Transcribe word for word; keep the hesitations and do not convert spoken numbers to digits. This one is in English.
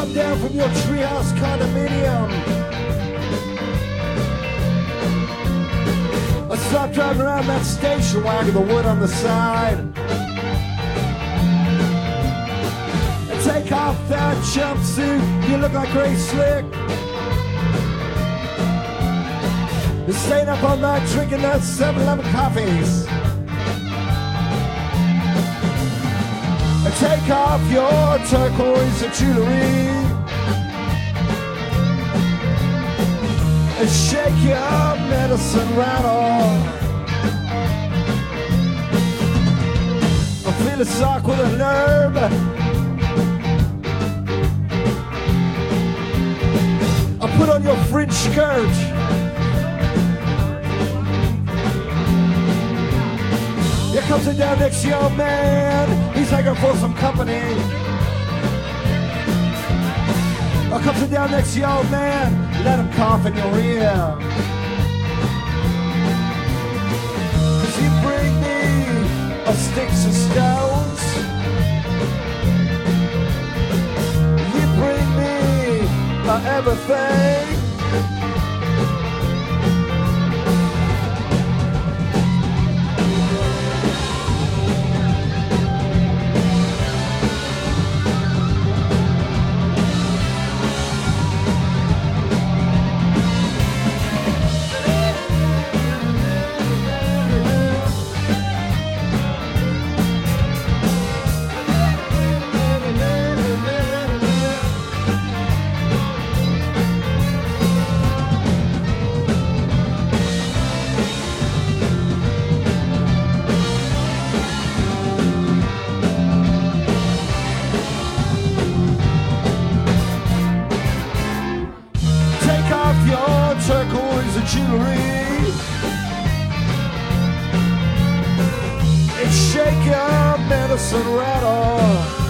come down from your treehouse condominium. I stop driving around that station wagon, the wood on the side. And take off that jumpsuit, you look like Grace Slick. You're staying up all night drinking that seven eleven coffees. And take off your turquoise jewelry and shake your medicine rattle. I feel a sock with a nerve. I put on your fringe skirt. Here comes it down next to your man. He's looking for some company. Here comes it down next to your man. Let him cough in your ear. Cause you bring me a sticks and stones. You bring me a everything. Turquoise and jewelry and shake your medicine rattle.